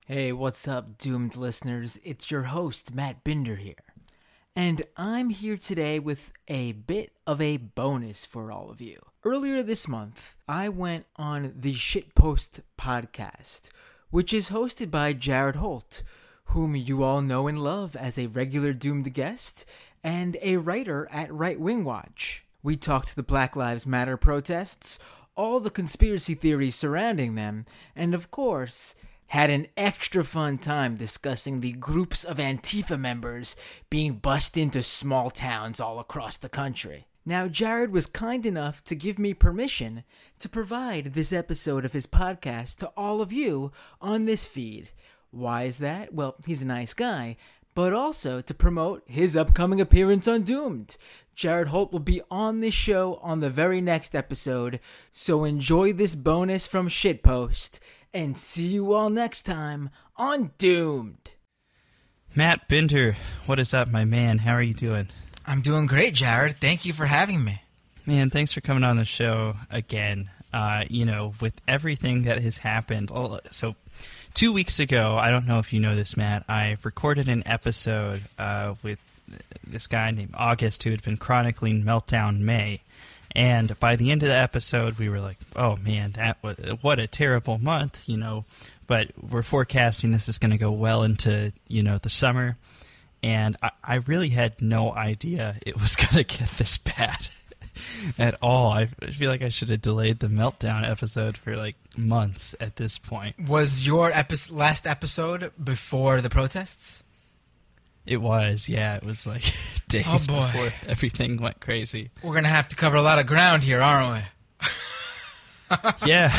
Hey, what's up, doomed listeners? It's your host, Matt Binder here. And I'm here today with a bit of a bonus for all of you. Earlier this month, I went on the Shitpost podcast, which is hosted by Jared Holt, whom you all know and love as a regular doomed guest and a writer at Right Wing Watch. We talked the Black Lives Matter protests, all the conspiracy theories surrounding them, and of course, had an extra fun time discussing the groups of Antifa members being bussed into small towns all across the country. Now, Jared was kind enough to give me permission to provide this episode of his podcast to all of you on this feed. Why is that? Well, he's a nice guy, but also to promote his upcoming appearance on Doomed. Jared Holt will be on this show on the very next episode, so enjoy this bonus from Shitpost, and see you all next time on Doomed. Matt Binder, what is up, my man? How are you doing? I'm doing great, Jared. Thank you for having me. Man, thanks for coming on the show again. With everything that has happened. So 2 weeks ago, I don't know if you know this, Matt, I recorded an episode with this guy named August who had been chronicling Meltdown May. And by the end of the episode, we were like, oh, man, what a terrible month, But we're forecasting this is going to go well into, the summer. And I really had no idea it was going to get this bad at all. I feel like I should have delayed the Meltdown episode for, months at this point. Was your last episode before the protests? It was, yeah. It was days before everything went crazy. We're going to have to cover a lot of ground here, aren't we? Yeah.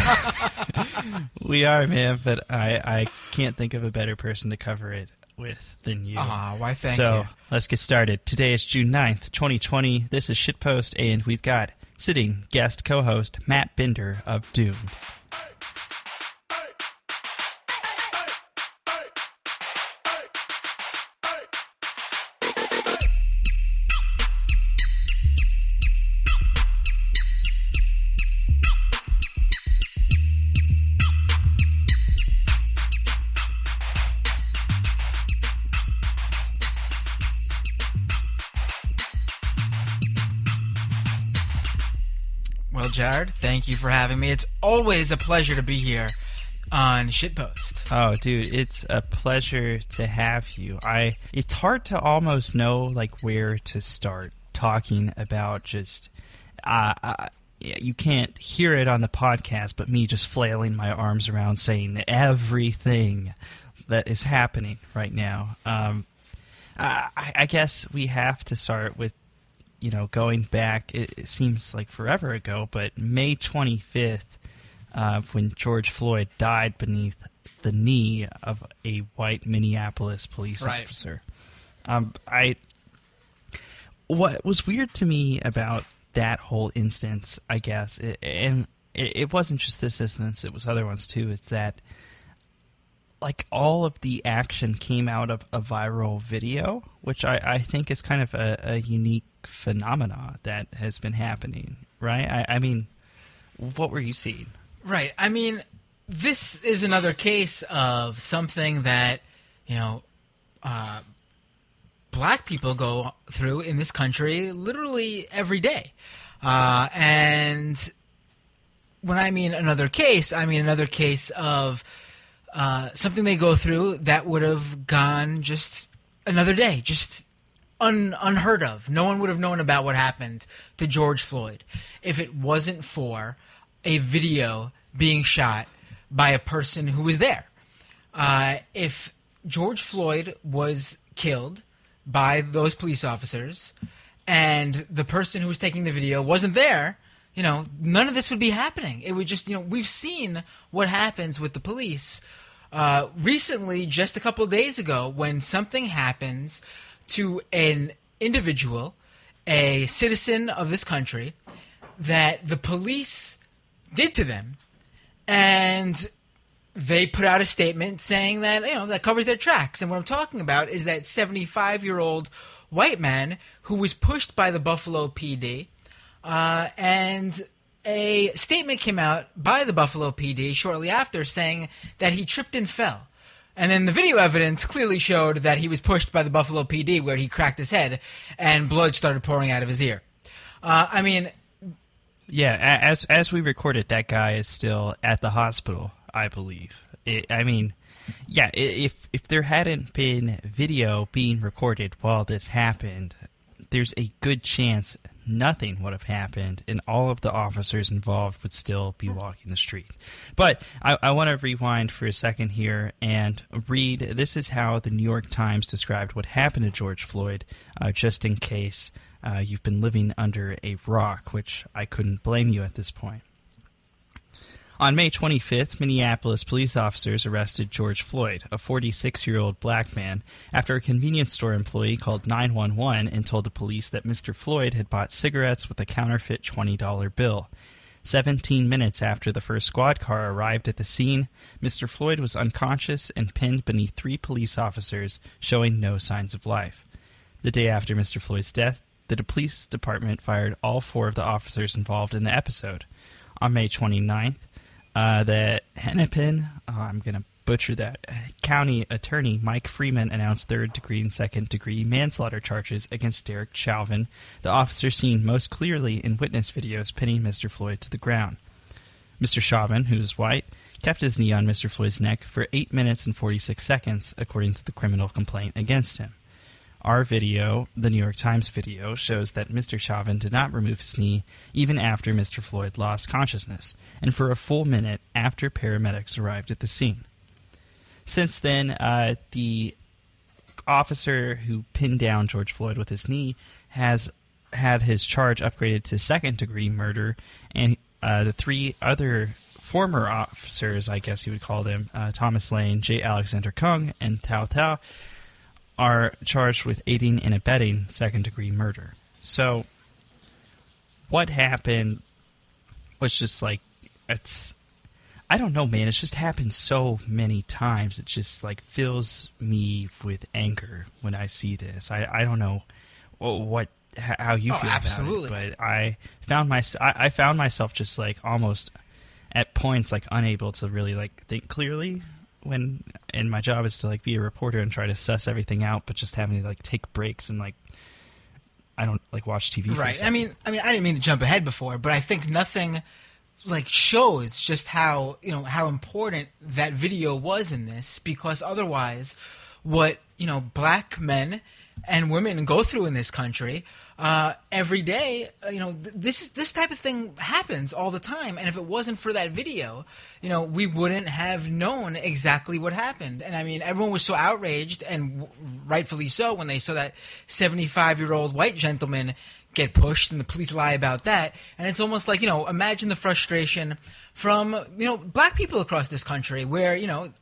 We are, man, but I can't think of a better person to cover it with than you. Why thank you. So, let's get started. Today is June 9th, 2020. This is Shitpost, and we've got sitting guest co-host Matt Binder of Doomed. Well, Jared, thank you for having me. It's always a pleasure to be here on Shitpost. Oh, dude, it's a pleasure to have you. It's hard to almost know where to start talking about just you can't hear it on the podcast, but me just flailing my arms around saying everything that is happening right now. I guess we have to start with going back, it seems like forever ago, but May 25th, when George Floyd died beneath the knee of a white Minneapolis police officer. What was weird to me about that whole instance, I guess, and it wasn't just this instance, it was other ones too, is that all of the action came out of a viral video, which I think is kind of a unique phenomena that has been happening, right? I mean, what were you seeing? Right. I mean, this is another case of something that, black people go through in this country literally every day. And when I mean another case, I mean another case of something they go through that would have gone just another day, just unheard of. No one would have known about what happened to George Floyd if it wasn't for a video being shot by a person who was there. If George Floyd was killed by those police officers and the person who was taking the video wasn't there, none of this would be happening. It would just, we've seen what happens with the police recently, just a couple of days ago, when something happens to an individual, a citizen of this country, that the police did to them, and they put out a statement saying that, that covers their tracks. And what I'm talking about is that 75-year-old white man who was pushed by the Buffalo PD, and a statement came out by the Buffalo PD shortly after saying that he tripped and fell. And then the video evidence clearly showed that he was pushed by the Buffalo PD, where he cracked his head and blood started pouring out of his ear. Yeah, as we recorded, that guy is still at the hospital, I believe. If there hadn't been video being recorded while this happened, there's a good chance nothing would have happened and all of the officers involved would still be walking the street. But I want to rewind for a second here and read. This is how the New York Times described what happened to George Floyd, just in case you've been living under a rock, which I couldn't blame you at this point. On May 25th, Minneapolis police officers arrested George Floyd, a 46-year-old black man, after a convenience store employee called 911 and told the police that Mr. Floyd had bought cigarettes with a counterfeit $20 bill. 17 minutes after the first squad car arrived at the scene, Mr. Floyd was unconscious and pinned beneath 3 police officers, showing no signs of life. The day after Mr. Floyd's death, the police department fired all 4 of the officers involved in the episode. On May 29th, the Hennepin, I'm going to butcher that, County Attorney Mike Freeman announced third-degree and second-degree manslaughter charges against Derek Chauvin, the officer seen most clearly in witness videos pinning Mr. Floyd to the ground. Mr. Chauvin, who is white, kept his knee on Mr. Floyd's neck for 8 minutes and 46 seconds, according to the criminal complaint against him. Our video, the New York Times video, shows that Mr. Chauvin did not remove his knee even after Mr. Floyd lost consciousness, and for a full minute after paramedics arrived at the scene. Since then, the officer who pinned down George Floyd with his knee has had his charge upgraded to second-degree murder, and the 3 other former officers, I guess you would call them, Thomas Lane, J. Alexander Kung, and Tao Tao, are charged with aiding and abetting second-degree murder. So, what happened was just like, I don't know, man. It's just happened so many times. It just like fills me with anger when I see this. I don't know how you feel absolutely. about it, but I found myself just like almost at points like unable to really like think clearly. And my job is to like be a reporter and try to suss everything out, but just having to like take breaks and like I don't like watch TV. Right. I mean, I didn't mean to jump ahead before, but I think nothing like shows just how important that video was in this, because otherwise, what black men and women go through in this country every day, this type of thing happens all the time. And if it wasn't for that video, we wouldn't have known exactly what happened. And I mean, everyone was so outraged, and rightfully so, when they saw that 75-year-old white gentleman get pushed and the police lie about that. And it's almost like, imagine the frustration from, black people across this country where,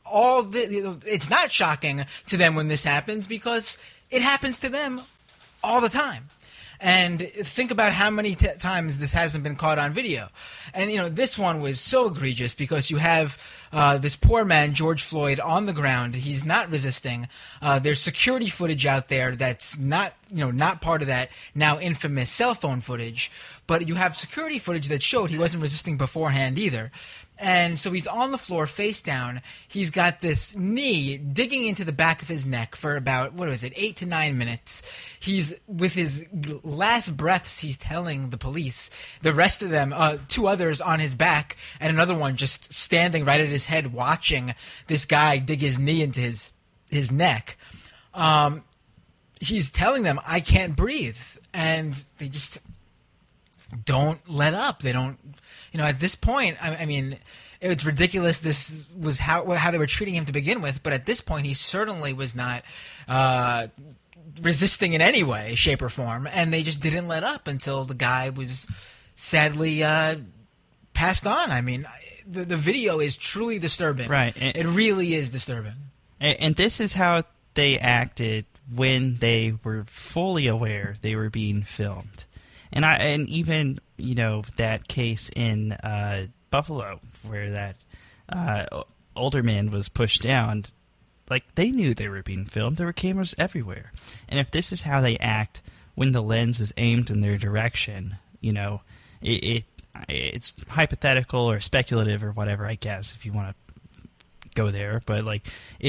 it's not shocking to them when this happens because it happens to them all the time. And think about how many times this hasn't been caught on video. And, this one was so egregious because you have this poor man, George Floyd, on the ground. He's not resisting. There's security footage out there that's not part of that now infamous cell phone footage. But you have security footage that showed he wasn't resisting beforehand either. And so he's on the floor face down. He's got this knee digging into the back of his neck for about, 8 to 9 minutes. He's, with his last breaths, he's telling the police, the rest of them, 2 others on his back, and another one just standing right at his head watching this guy dig his knee into his neck. He's telling them, I can't breathe. And they just don't let up. They don't... at this point, I mean, it's ridiculous. This was how they were treating him to begin with. But at this point, he certainly was not resisting in any way, shape, or form. And they just didn't let up until the guy was sadly passed on. I mean, the video is truly disturbing. Right. It really is disturbing. And this is how they acted when they were fully aware they were being filmed. And even that case in Buffalo where that older man was pushed down, like they knew they were being filmed. There were cameras everywhere. And if this is how they act when the lens is aimed in their direction, it's hypothetical or speculative or whatever, I guess, if you want go there, but like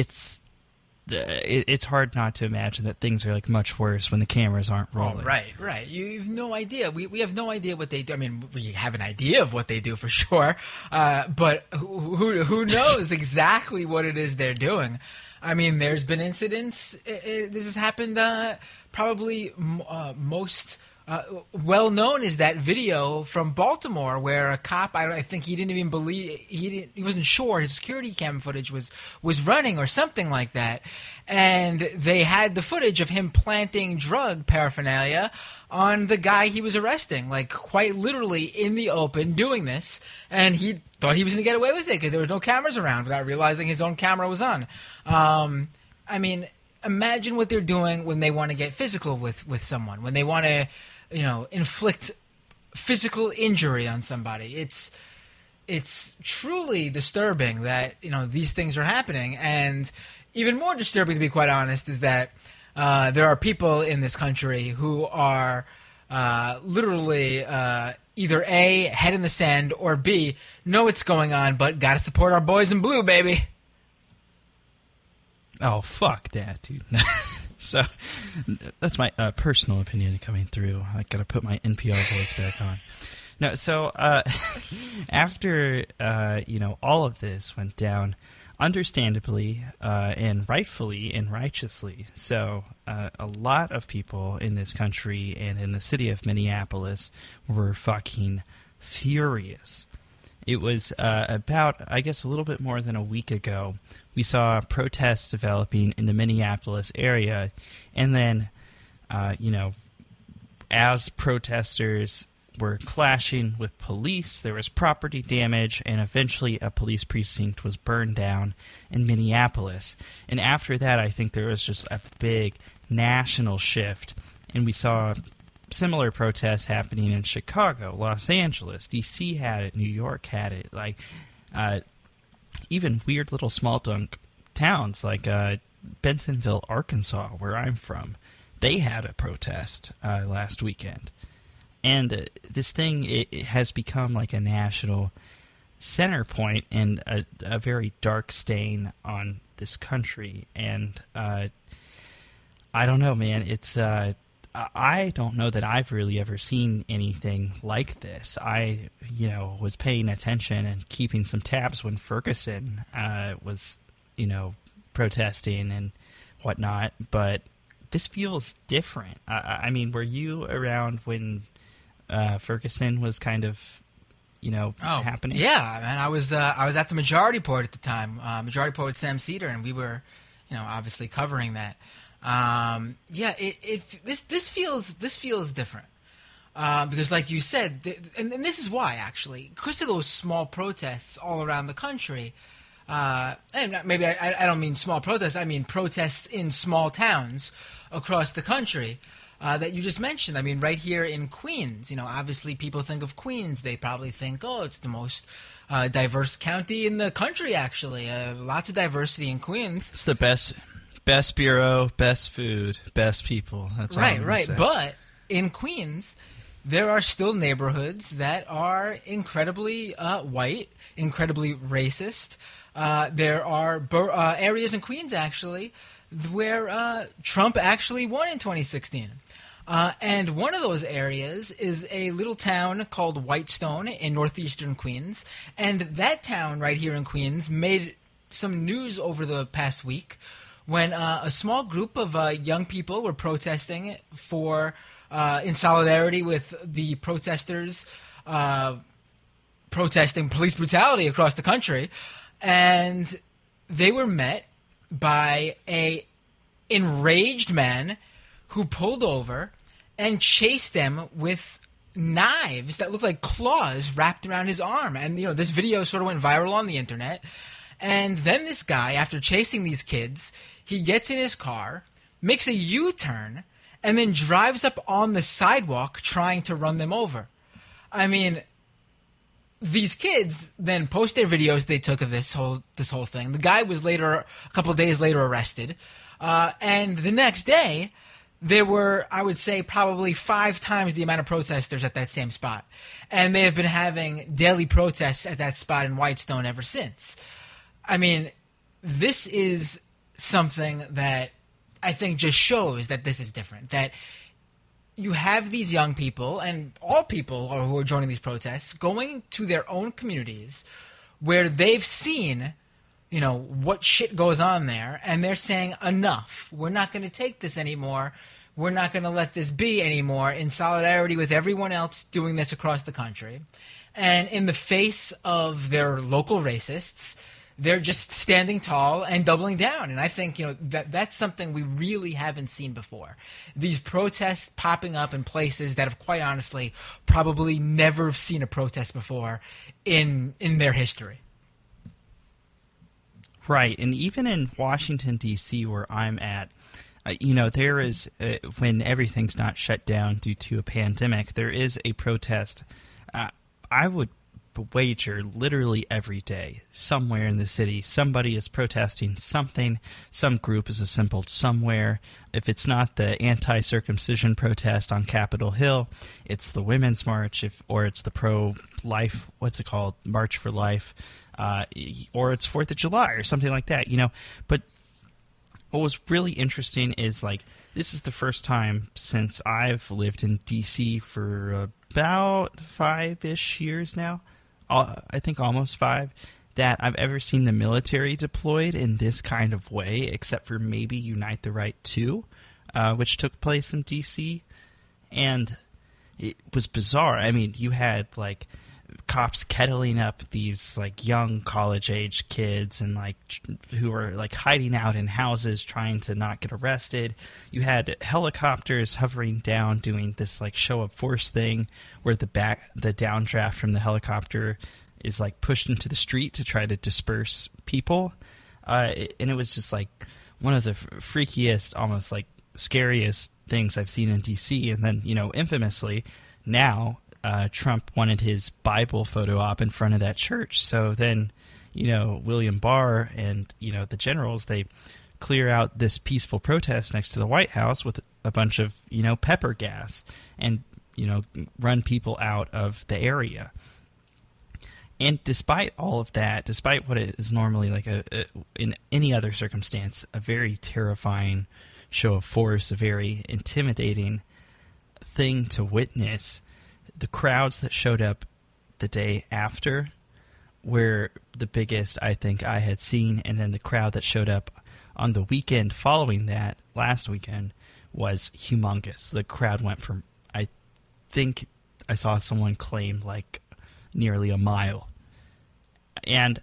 it's hard not to imagine that things are like much worse when the cameras aren't rolling. Oh, right. You have no idea. We have no idea what they do. I mean, we have an idea of what they do for sure, but who knows exactly what it is they're doing? I mean, there's been incidents. This has happened. Probably most well known is that video from Baltimore where a cop. I think he didn't even believe he wasn't sure his security cam footage was running or something like that, and they had the footage of him planting drug paraphernalia on the guy he was arresting, like quite literally in the open doing this, and he thought he was going to get away with it because there was no cameras around without realizing his own camera was on. I mean, imagine what they're doing when they want to get physical with someone, when they want to, inflict physical injury on somebody. It's truly disturbing that, these things are happening. And even more disturbing, to be quite honest, is that there are people in this country who are literally either A, head in the sand, or B, know what's going on, but got to support our boys in blue, baby. Oh, fuck that, dude. So, that's my personal opinion coming through. I gotta put my NPR voice back on. No, so, after, all of this went down, understandably, and rightfully and righteously, so, a lot of people in this country and in the city of Minneapolis were fucking furious. It was about, I guess, a little bit more than a week ago, we saw protests developing in the Minneapolis area, and then, as protesters were clashing with police, there was property damage, and eventually a police precinct was burned down in Minneapolis. And after that, I think there was just a big national shift, and we saw similar protests happening in Chicago, Los Angeles, D.C. had it, New York had it, like even weird little small towns like Bentonville, Arkansas, where I'm from, they had a protest last weekend. And this thing, it has become like a national center point and a very dark stain on this country. And I don't know, man, it's... I don't know that I've really ever seen anything like this. I, was paying attention and keeping some tabs when Ferguson was, protesting and whatnot, but this feels different. I mean, were you around when Ferguson was kind of, happening? Yeah, man, I was at the Majority Report at the time, Majority Report with Sam Cedar, and we were, obviously covering that. This feels different because, like you said, and this is why actually, because of those small protests all around the country, and maybe I don't mean small protests, I mean protests in small towns across the country that you just mentioned. I mean, right here in Queens, obviously people think of Queens, they probably think, oh, it's the most diverse county in the country. Actually, lots of diversity in Queens. It's the best bureau, best food, best people. That's all right. But in Queens, there are still neighborhoods that are incredibly white, incredibly racist. There are areas in Queens, actually, where Trump actually won in 2016. And one of those areas is a little town called Whitestone in northeastern Queens. And that town right here in Queens made some news over the past week when a small group of young people were protesting in solidarity with the protesters protesting police brutality across the country, and they were met by a enraged man who pulled over and chased them with knives that looked like claws wrapped around his arm. And, this video sort of went viral on the internet. And then this guy, after chasing these kids, he gets in his car, makes a U-turn, and then drives up on the sidewalk trying to run them over. I mean, these kids then post their videos they took of this whole thing. The guy was a couple of days later, arrested. And the next day, there were, I would say, probably 5 times the amount of protesters at that same spot. And they have been having daily protests at that spot in Whitestone ever since. I mean, this is something that I think just shows that this is different. That you have these young people, and all people who are joining these protests, going to their own communities where they've seen, what shit goes on there, and they're saying, enough. We're not going to take this anymore. We're not going to let this be anymore, in solidarity with everyone else doing this across the country. And in the face of their local racists, they're just standing tall and doubling down. And I think, that's something we really haven't seen before. These protests popping up in places that have, quite honestly, probably never seen a protest before in their history. Right. And even in Washington, D.C., where I'm at, there is, when everything's not shut down due to a pandemic, there is a protest. I would wager literally every day, somewhere in the city, somebody is protesting something. Some group is assembled somewhere. If it's not the anti-circumcision protest on Capitol Hill, it's the Women's March, or it's the pro-life, March for Life, or it's 4th of July or something like that, But what was really interesting is, this is the first time since I've lived in D.C. for about 5-ish years now, I think almost 5, that I've ever seen the military deployed in this kind of way, except for maybe Unite the Right 2, which took place in D.C., and it was bizarre. I mean, you had, cops kettling up these, young college-age kids and, who were, hiding out in houses trying to not get arrested. You had helicopters hovering down doing this, show-of-force thing where the downdraft from the helicopter is, pushed into the street to try to disperse people. And it was just, one of the freakiest, almost, scariest things I've seen in D.C. And then, infamously, now Trump wanted his Bible photo op in front of that church. So then, William Barr and, the generals, they clear out this peaceful protest next to the White House with a bunch of, pepper gas and, run people out of the area. And despite all of that, despite what is normally in any other circumstance, a very terrifying show of force, a very intimidating thing to witness, the crowds that showed up the day after were the biggest I think I had seen, and then the crowd that showed up on the weekend following that, last weekend, was humongous. The crowd went from, I think I saw someone claim, nearly a mile. And,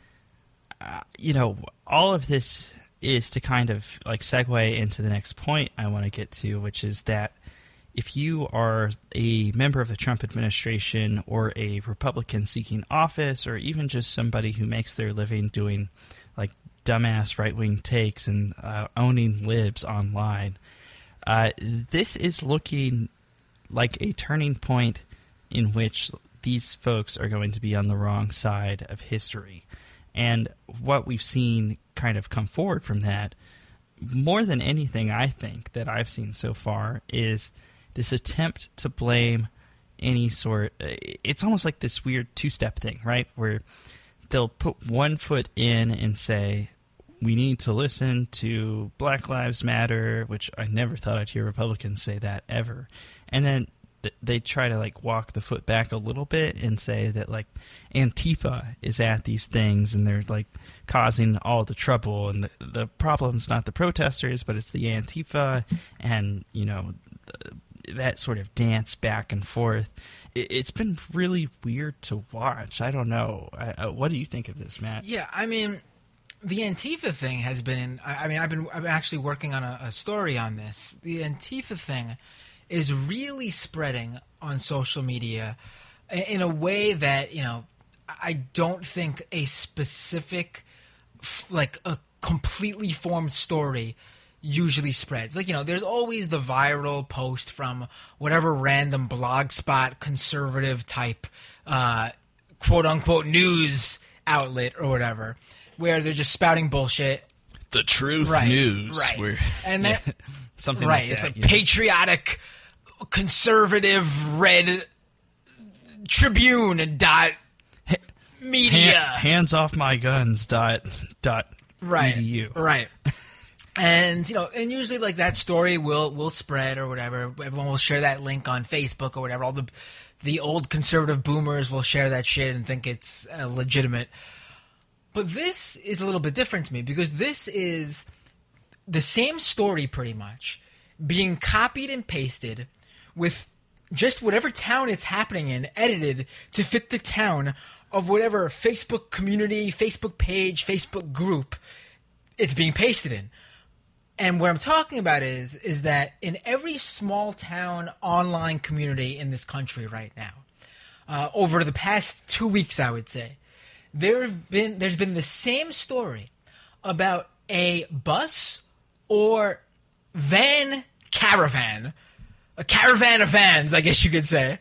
all of this is to kind of, segue into the next point I want to get to, which is that if you are a member of the Trump administration or a Republican seeking office, or even just somebody who makes their living doing dumbass right-wing takes and owning libs online, this is looking like a turning point in which these folks are going to be on the wrong side of history. And what we've seen kind of come forward from that, more than anything I think that I've seen so far, is this attempt to blame any sort. It's almost like this weird two-step thing, right? Where they'll put one foot in and say, we need to listen to Black Lives Matter, which I never thought I'd hear Republicans say that ever. And then they try to walk the foot back a little bit and say that Antifa is at these things and they're causing all the trouble, and the problem's not the protesters, but it's the Antifa, and that sort of dance back and forth. It's been really weird to watch. I don't know. What do you think of this, Matt? Yeah, I mean, the Antifa thing has been I've been actually working on a story on this. The Antifa thing is really spreading on social media in a way that, I don't think a specific, a completely formed story usually spreads. There's always the viral post from whatever random blogspot conservative type quote-unquote news outlet or whatever, where they're just spouting bullshit. The truth news. Right. And that, something right, like that. It's a patriotic, conservative, red Tribune and dot media. Hands off my guns. Dot Right. EDU. Right. And, and usually, like, that story will spread or whatever. Everyone will share that link on Facebook or whatever. All the old conservative boomers will share that shit and think it's legitimate. But this is a little bit different to me because this is the same story pretty much being copied and pasted with just whatever town it's happening in, edited to fit the town of whatever Facebook community, Facebook page, Facebook group it's being pasted in. And what I'm talking about is that in every small town online community in this country right now, over the past 2 weeks, I would say, there's been the same story about a bus or caravan, a caravan of vans, I guess you could say,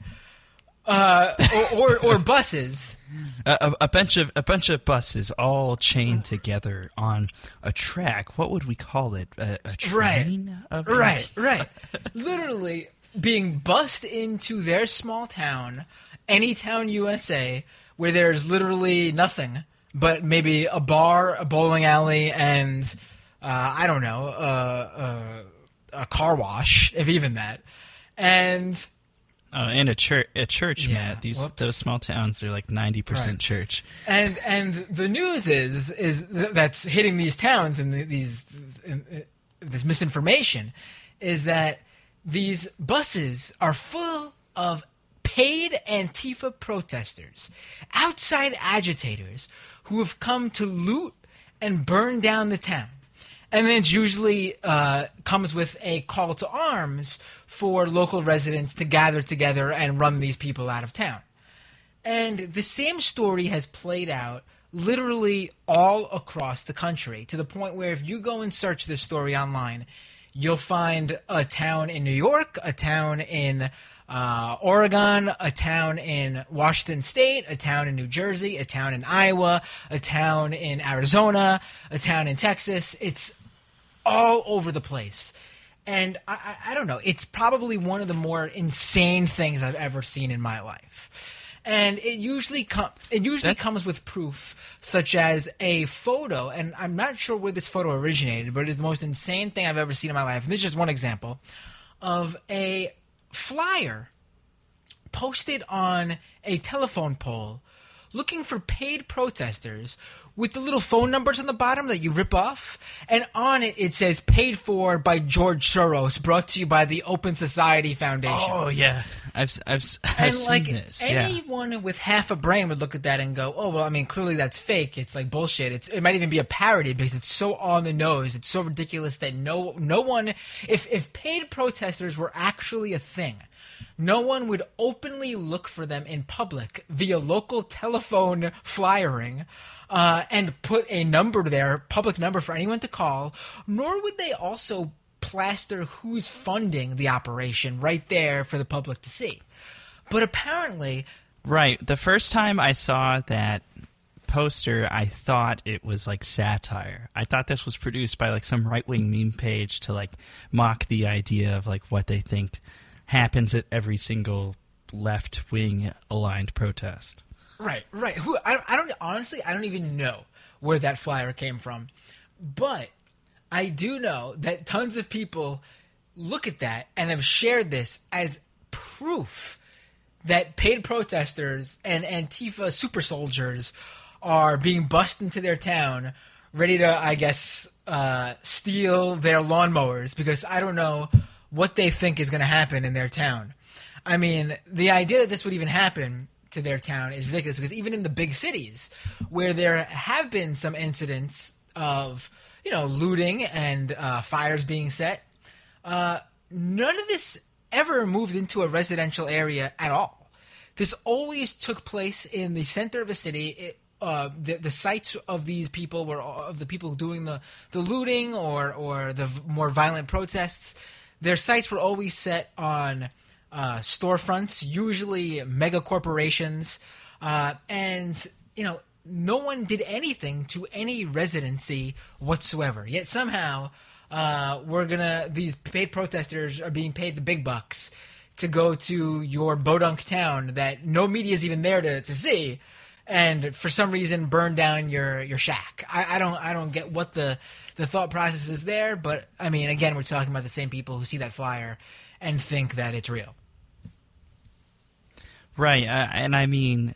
or buses. A bunch of buses all chained together on a track. What would we call it? A train? Right. Literally being bussed into their small town, any town USA, where there's literally nothing but maybe a bar, a bowling alley, and I don't know, a car wash, if even that, and. And a church, yeah, Matt. Those small towns are like 90% church. And the news is that's hitting these towns and this misinformation is that these buses are full of paid Antifa protesters, outside agitators who have come to loot and burn down the town. And then it usually comes with a call to arms for local residents to gather together and run these people out of town. And the same story has played out literally all across the country, to the point where if you go and search this story online, you'll find a town in New York, a town in Oregon, a town in Washington State, a town in New Jersey, a town in Iowa, a town in Arizona, a town in Texas. It's all over the place. And I don't know. It's probably one of the more insane things I've ever seen in my life. And it usually comes with proof, such as a photo. And I'm not sure where this photo originated, but it's the most insane thing I've ever seen in my life. And this is just one example of a flyer posted on a telephone pole looking for paid protesters with the little phone numbers on the bottom that you rip off. And on it, it says, paid for by George Soros, brought to you by the Open Society Foundation. Oh, yeah. I've seen this. Anyone with half a brain would look at that and go, oh, well, I mean, clearly that's fake. It's like bullshit. It might even be a parody because it's so on the nose. It's so ridiculous that no one, if paid protesters were actually a thing, no one would openly look for them in public via local telephone flyering and put a number there, public number for anyone to call, nor would they also plaster who's funding the operation right there for the public to see. But apparently... Right. The first time I saw that poster, I thought it was like satire. I thought this was produced by like some right-wing meme page to like mock the idea of like what they think happens at every single left-wing aligned protest. Right. I don't even know where that flyer came from. But I do know that tons of people look at that and have shared this as proof that paid protesters and Antifa super soldiers are being bussed into their town, ready to, I guess, steal their lawnmowers, because I don't know what they think is going to happen in their town. I mean, the idea that this would even happen to their town is ridiculous, because even in the big cities where there have been some incidents of, looting and fires being set, none of this ever moved into a residential area at all. This always took place in the center of a city. The sites of these people of the people doing the looting or the more violent protests. Their sites were always set on storefronts, usually mega corporations, and no one did anything to any residency whatsoever. Yet somehow these paid protesters are being paid the big bucks to go to your podunk town that no media is even there to see, and for some reason burn down your shack. I don't get what the thought process is there, but I mean, again, we're talking about the same people who see that flyer and think that it's real. Right, and I mean,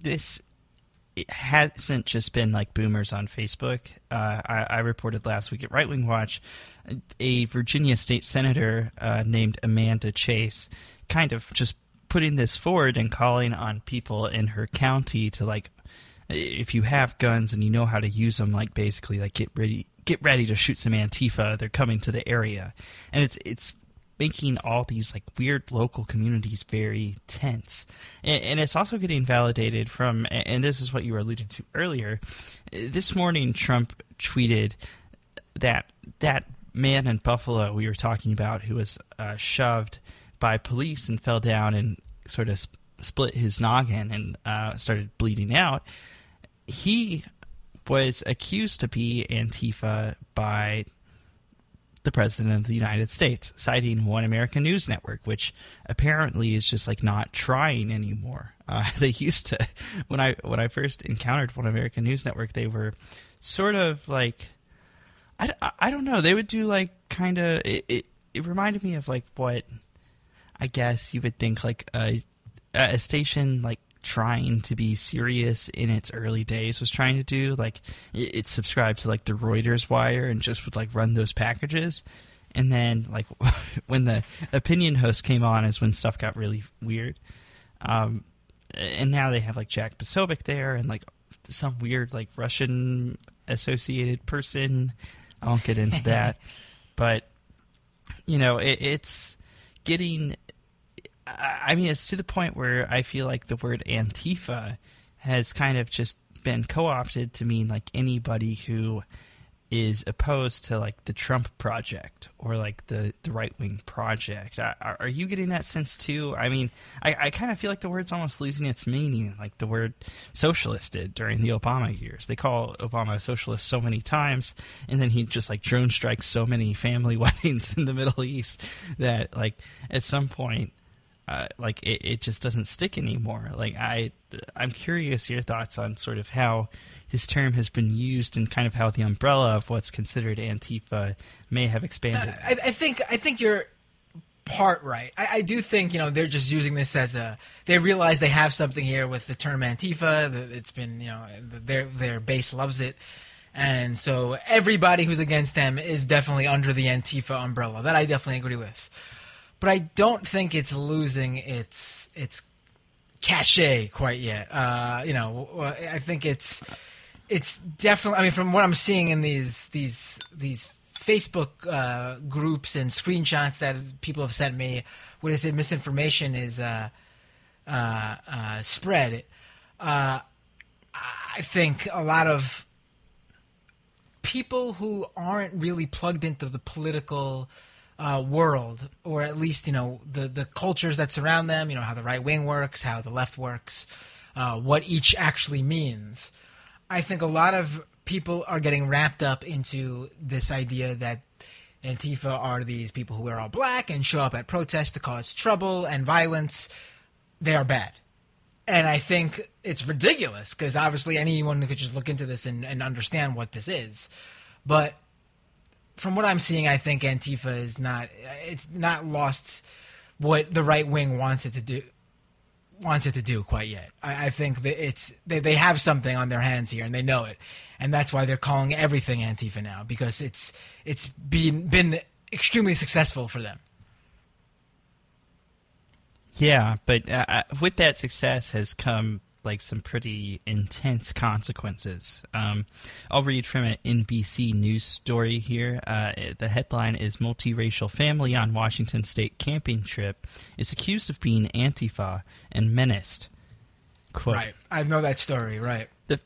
it hasn't just been like boomers on Facebook. I reported last week at Right Wing Watch, a Virginia state senator named Amanda Chase kind of just putting this forward and calling on people in her county to, like, if you have guns and you know how to use them, like, basically, like, get ready to shoot some Antifa. They're coming to the area. And it's making all these, like, weird local communities very tense. And it's also getting validated from, and this is what you were alluding to earlier, this morning Trump tweeted that man in Buffalo we were talking about who was shoved by police and fell down and sort of split his noggin and started bleeding out, he was accused to be Antifa by the President of the United States, citing One American News Network, which apparently is just like not trying anymore. They used to, when I first encountered One American News Network, they were sort of like, I don't know, they would do like kind of, it reminded me of like what I guess you would think like a station like trying to be serious in its early days was trying to do. Like it subscribed to like the Reuters wire and just would like run those packages, and then like when the opinion host came on is when stuff got really weird. And now they have like Jack Posobiec there and like some weird like Russian associated person. I won't get into that, but you know it's getting. I mean, it's to the point where I feel like the word Antifa has kind of just been co-opted to mean like anybody who is opposed to like the Trump project or like the right-wing project. Are you getting that sense too? I mean, I kind of feel like the word's almost losing its meaning, like the word socialist did during the Obama years. They call Obama a socialist so many times, and then he just like drone strikes so many family weddings in the Middle East that like at some point like it just doesn't stick anymore. Like I'm curious your thoughts on sort of how this term has been used and kind of how the umbrella of what's considered Antifa may have expanded. I think you're part right. I do think they're just using this as they realize they have something here with the term Antifa. It's been their base loves it. And so everybody who's against them is definitely under the Antifa umbrella. That I definitely agree with. But I don't think it's losing its cachet quite yet. I think it's definitely. I mean, from what I'm seeing in these Facebook groups and screenshots that people have sent me, what is it? Misinformation is spread. I think a lot of people who aren't really plugged into the political world, or at least the cultures that surround them, how the right wing works, how the left works, what each actually means. I think a lot of people are getting wrapped up into this idea that Antifa are these people who wear all black and show up at protests to cause trouble and violence. They are bad. And I think it's ridiculous because obviously anyone could just look into this and understand what this is. But from what I'm seeing, I think Antifa is not lost what the right wing wants it to do quite yet. I think that they have something on their hands here and they know it, and that's why they're calling everything Antifa now, because it's been extremely successful for them. Yeah, but with that success has come like some pretty intense consequences. I'll read from an NBC News story here. The headline is "Multiracial Family on Washington State Camping Trip is Accused of Being Antifa and Menaced." Quote, right, I know that story. Right.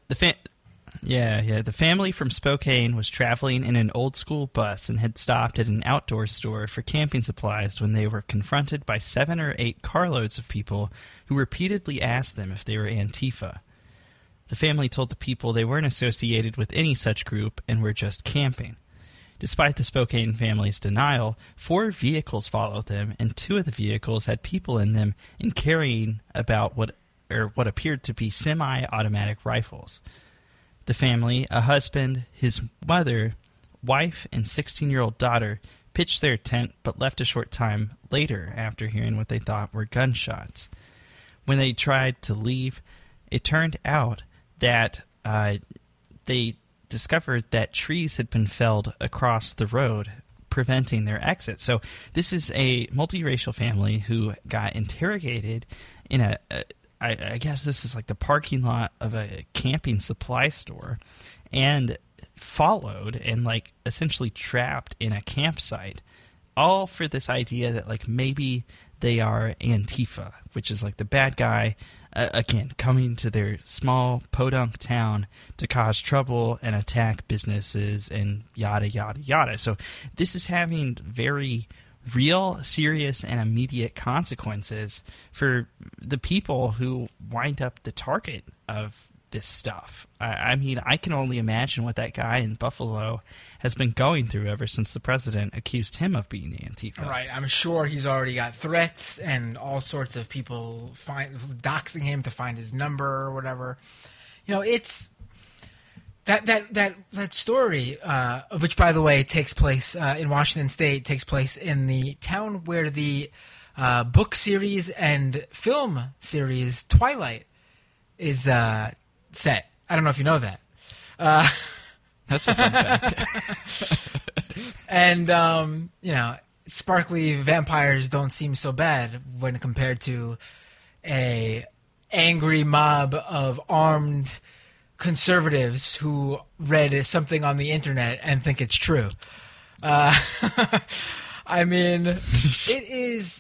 The family from Spokane was traveling in an old-school bus and had stopped at an outdoor store for camping supplies when they were confronted by 7 or 8 carloads of people who repeatedly asked them if they were Antifa. The family told the people they weren't associated with any such group and were just camping. Despite the Spokane family's denial, 4 vehicles followed them, and 2 of the vehicles had people in them and carrying about what or what appeared to be semi-automatic rifles. The family, a husband, his mother, wife, and 16-year-old daughter, pitched their tent but left a short time later after hearing what they thought were gunshots. When they tried to leave, it turned out that they discovered that trees had been felled across the road, preventing their exit. So this is a multiracial family who got interrogated in I guess this is like the parking lot of a camping supply store, and followed and like essentially trapped in a campsite, all for this idea that like maybe they are Antifa, which is like the bad guy, again, coming to their small podunk town to cause trouble and attack businesses and yada, yada, yada. So this is having very real, serious, and immediate consequences for the people who wind up the target of this stuff. I mean, I can only imagine what that guy in Buffalo has been going through ever since the president accused him of being Antifa. Right. I'm sure he's already got threats and all sorts of people doxing him to find his number or whatever. You know, it's that story, which, by the way, takes place in Washington State, takes place in the town where the book series and film series Twilight is set. I don't know if you know that. That's a fun fact. And, you know, sparkly vampires don't seem so bad when compared to a angry mob of armed conservatives who read something on the internet and think it's true. I mean, it is...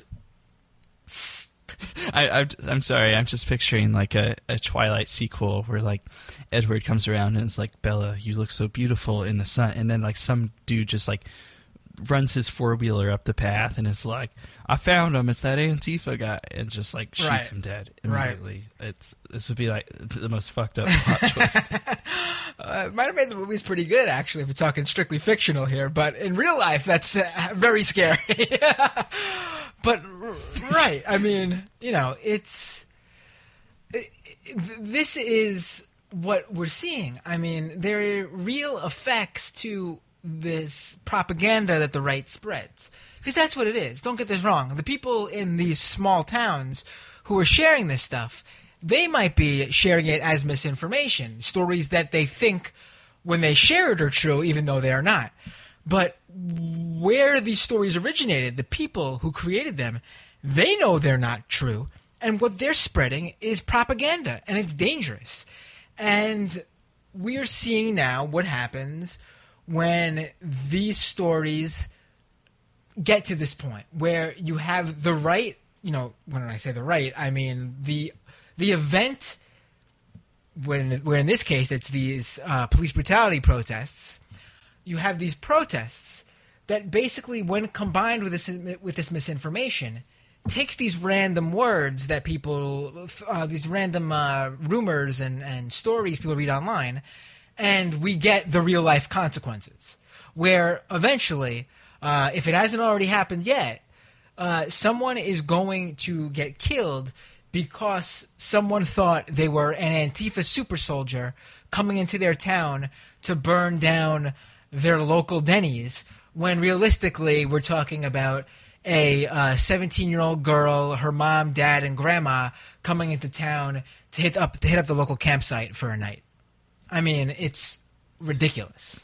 I'm sorry, I'm just picturing like a Twilight sequel where like Edward comes around and it's like, Bella, you look so beautiful in the sun, and then like some dude just like runs his four-wheeler up the path and is like, I found him, it's that Antifa guy, and just like shoots him dead immediately. Right. This would be like the most fucked up plot twist. It might have made the movies pretty good, actually, if we're talking strictly fictional here, but in real life that's very scary. But right, I mean, you know, this is what we're seeing. I mean, there are real effects to this propaganda that the right spreads. Because that's what it is. Don't get this wrong. The people in these small towns who are sharing this stuff, they might be sharing it as misinformation. Stories that they think when they share it are true, even though they are not. But where these stories originated, the people who created them, they know they're not true. And what they're spreading is propaganda, and it's dangerous. And we're seeing now what happens when these stories get to this point where you have the right, you know, when I say the right, I mean the event, where in this case it's these police brutality protests. You have these protests that basically, when combined with this misinformation, takes these random words that people, these random rumors and stories people read online, and we get the real life consequences. Where eventually, if it hasn't already happened yet, someone is going to get killed because someone thought they were an Antifa super soldier coming into their town to burn down their local Denny's, when realistically we're talking about a 17-year-old girl, her mom, dad, and grandma coming into town to hit up the local campsite for a night. I mean, it's ridiculous.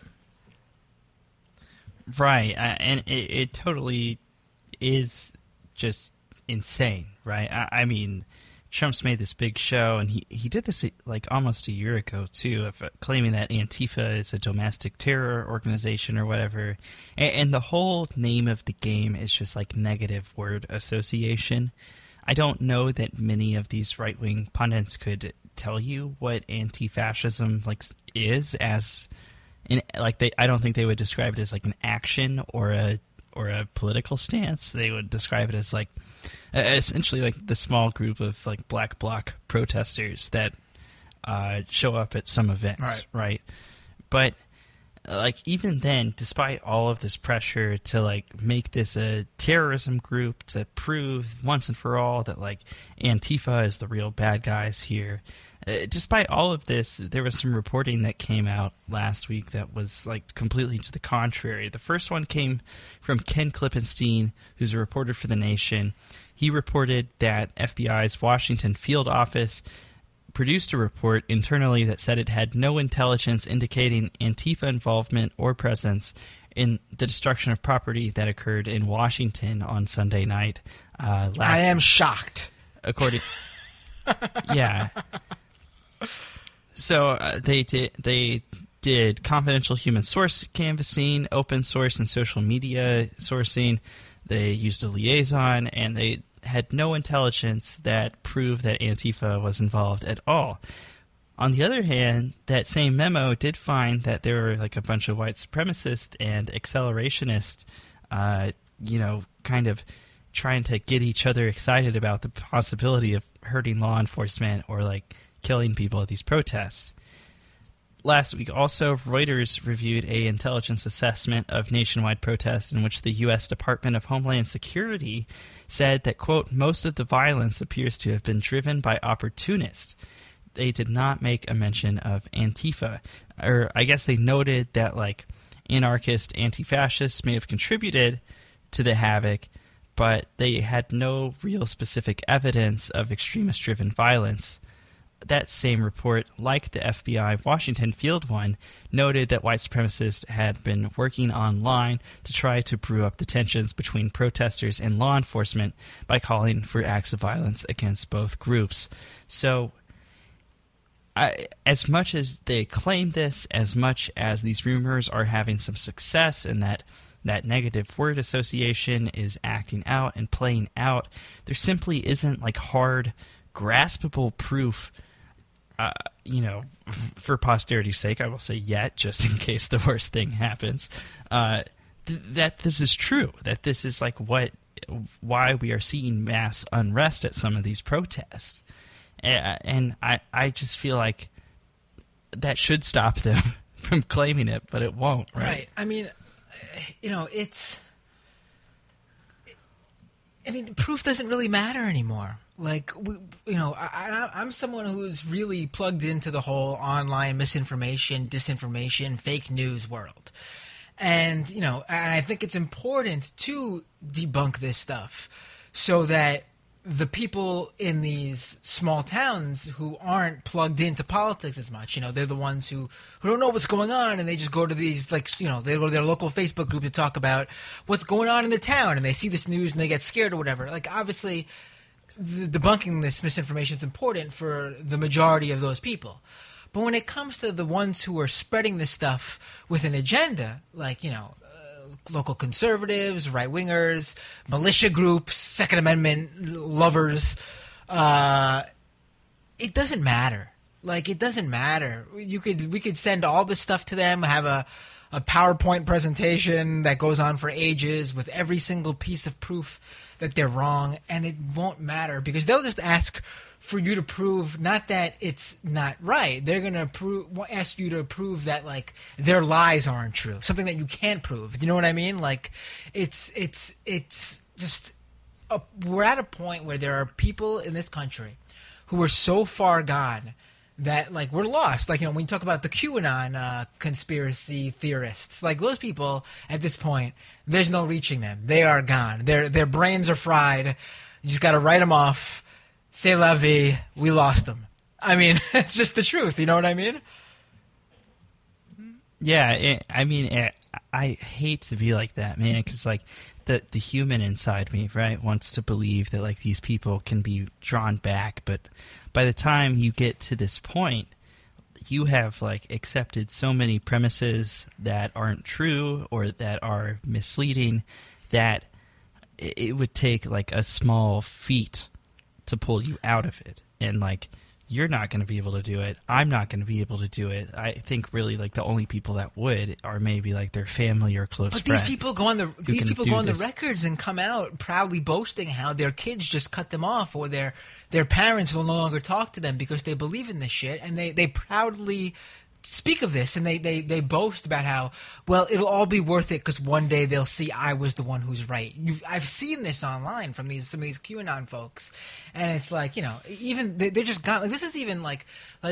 Right, and it totally is just insane, right? I mean, Trump's made this big show, and he did this like almost a year ago too, of claiming that Antifa is a domestic terror organization or whatever, and the whole name of the game is just like negative word association. I don't know that many of these right-wing pundits could tell you what anti-fascism like is, as in like I don't think they would describe it as like an action or a political stance. They would describe it as like essentially like the small group of like black bloc protesters that show up at some events, right? But like, even then, despite all of this pressure to, like, make this a terrorism group, to prove once and for all that, like, Antifa is the real bad guys here, despite all of this, there was some reporting that came out last week that was, like, completely to the contrary. The first one came from Ken Klippenstein, who's a reporter for The Nation. He reported that FBI's Washington field office produced a report internally that said it had no intelligence indicating Antifa involvement or presence in the destruction of property that occurred in Washington on Sunday night. I am shocked. According, yeah. So they did confidential human source canvassing, open source and social media sourcing. They used a liaison, and they had no intelligence that proved that Antifa was involved at all. On the other hand, that same memo did find that there were, like, a bunch of white supremacists and accelerationist, kind of trying to get each other excited about the possibility of hurting law enforcement or, like, killing people at these protests. Last week also, Reuters reviewed an intelligence assessment of nationwide protests in which the U.S. Department of Homeland Security said that, quote, most of the violence appears to have been driven by opportunists. They did not make a mention of Antifa. Or I guess they noted that, like, anarchist anti-fascists may have contributed to the havoc, but they had no real specific evidence of extremist-driven violence. That same report, like the FBI Washington field one, noted that white supremacists had been working online to try to brew up the tensions between protesters and law enforcement by calling for acts of violence against both groups. So, as much as they claim this, as much as these rumors are having some success and that negative word association is acting out and playing out, there simply isn't, like, hard, graspable proof, for posterity's sake, I will say yet, just in case the worst thing happens, that this is true, that this is, like, why we are seeing mass unrest at some of these protests. And I just feel like that should stop them from claiming it, but it won't, right? Right. I mean, proof doesn't really matter anymore. Like, I'm someone who's really plugged into the whole online misinformation, disinformation, fake news world. And, and I think it's important to debunk this stuff so that the people in these small towns who aren't plugged into politics as much, they're the ones who don't know what's going on, and they just go to these, they go to their local Facebook group to talk about what's going on in the town, and they see this news and they get scared or whatever. Like, obviously, debunking this misinformation is important for the majority of those people. But when it comes to the ones who are spreading this stuff with an agenda, like, local conservatives, right-wingers, militia groups, Second Amendment lovers, it doesn't matter. Like, it doesn't matter. We could send all this stuff to them, have a PowerPoint presentation that goes on for ages with every single piece of proof that they're wrong, and it won't matter because they'll just ask for you to prove not that it's not right. They're going to ask you to prove that, like, their lies aren't true, something that you can't prove. You know what I mean? Like, it's just we're at a point where there are people in this country who are so far gone that, like, we're lost. Like, when you talk about the QAnon conspiracy theorists, like, those people at this point, there's no reaching them. They are gone. Their brains are fried. You just got to write them off. C'est la vie. We lost them. I mean, it's just the truth. You know what I mean? Yeah. I hate to be like that, man, because, like, the human inside me, right, wants to believe that, like, these people can be drawn back, but by the time you get to this point, you have, like, accepted so many premises that aren't true or that are misleading that it would take, like, a small feat to pull you out of it. And, like, you're not going to be able to do it. I'm not going to be able to do it. I think really, like, the only people that would are maybe, like, their family or close friends. But these people go on the records and come out proudly boasting how their kids just cut them off, or their parents will no longer talk to them because they believe in this shit, and they proudly speak of this, and they boast about how, well, it'll all be worth it because one day they'll see I was the one who's right. I've seen this online from some of these QAnon folks, and it's like, even they're just gone. Like, this is even like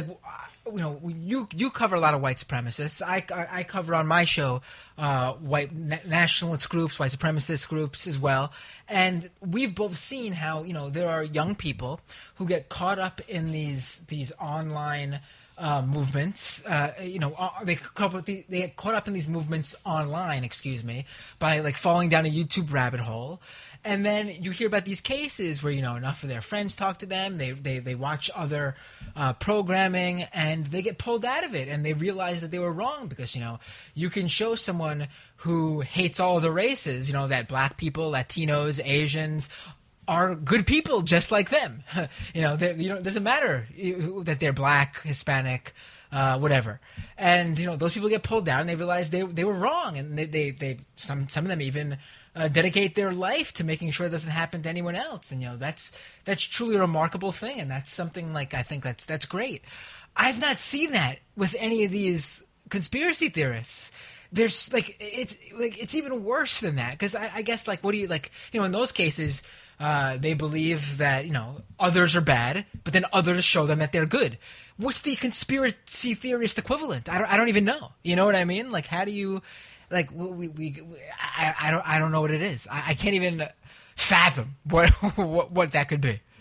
you cover a lot of white supremacists. I cover on my show white nationalist groups, white supremacist groups as well, and we've both seen how there are young people who get caught up in these online movements. They get caught up in these movements online. Excuse me, by like falling down a YouTube rabbit hole. And then you hear about these cases where enough of their friends talk to them, they watch other programming, and they get pulled out of it, and they realize that they were wrong because you can show someone who hates all the races, that black people, Latinos, Asians are good people just like them. It doesn't matter that they're black, Hispanic, whatever. And those people get pulled down, and they realize they were wrong, and they some of them even dedicate their life to making sure it doesn't happen to anyone else. And that's truly a remarkable thing, and that's something like I think that's great. I've not seen that with any of these conspiracy theorists. There's it's even worse than that, because I guess what do you in those cases they believe that others are bad, but then others show them that they're good. What's the conspiracy theorist equivalent? I don't even know. You know what I mean? Like, how do you I don't know what it is. I can't even fathom what that could be.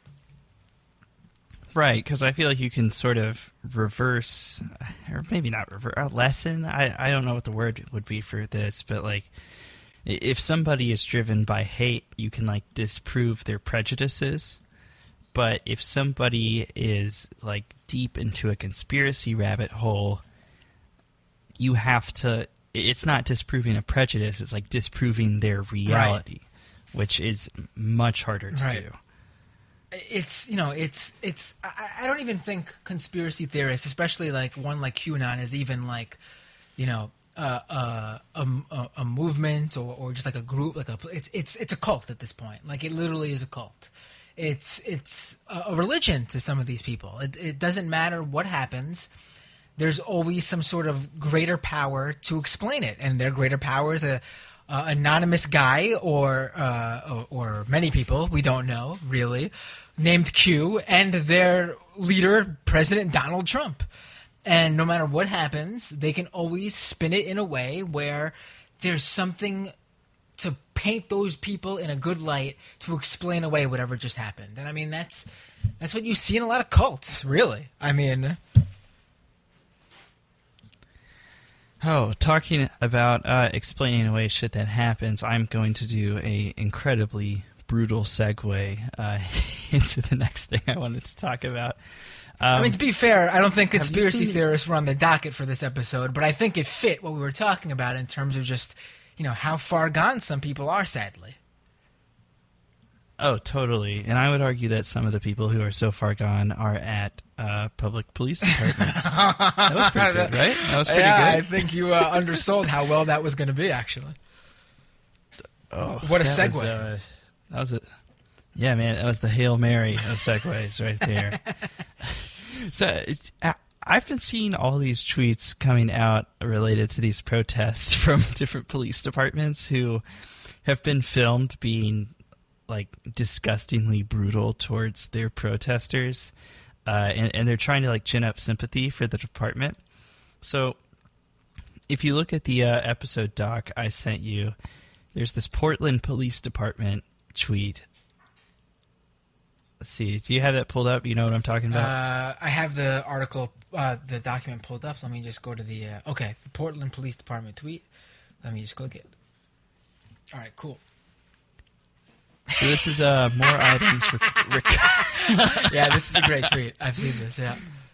Right, because I feel like you can sort of reverse, or maybe not reverse, lessen. I don't know what the word would be for this, but if somebody is driven by hate, you can disprove their prejudices. But if somebody is deep into a conspiracy rabbit hole, you have to. It's not disproving a prejudice; it's disproving their reality, right, which is much harder to do. It's I don't even think conspiracy theorists, especially one like QAnon, is even a movement or just a group, it's a cult at this point. It literally is a cult. It's a religion to some of these people. It doesn't matter what happens. There's always some sort of greater power to explain it, and their greater power is a anonymous guy or many people we don't know really, named Q, and their leader, President Donald Trump. And no matter what happens, they can always spin it in a way where there's something to paint those people in a good light to explain away whatever just happened. And I mean, that's what you see in a lot of cults, really. I mean, talking about explaining away shit that happens, I'm going to do a incredibly brutal segue into the next thing I wanted to talk about. I mean, to be fair, I don't think conspiracy theorists were on the docket for this episode, but I think it fit what we were talking about in terms of just, how far gone some people are, sadly. Oh, totally. And I would argue that some of the people who are so far gone are at public police departments. That was pretty good, right? That was pretty good. I think you undersold how well that was going to be, actually. Oh, what a segue. Yeah, man, that was the Hail Mary of segues right there. So I've been seeing all these tweets coming out related to these protests from different police departments who have been filmed being disgustingly brutal towards their protesters, and they're trying to gin up sympathy for the department. So if you look at the episode doc I sent you, there's this Portland Police Department tweet. Let's see. Do you have that pulled up? You know what I'm talking about? I have the article, the document pulled up. Let me just go to the the Portland Police Department tweet. Let me just click it. All right, cool. So this is more items. Yeah, this is a great tweet. I've seen this. Yeah.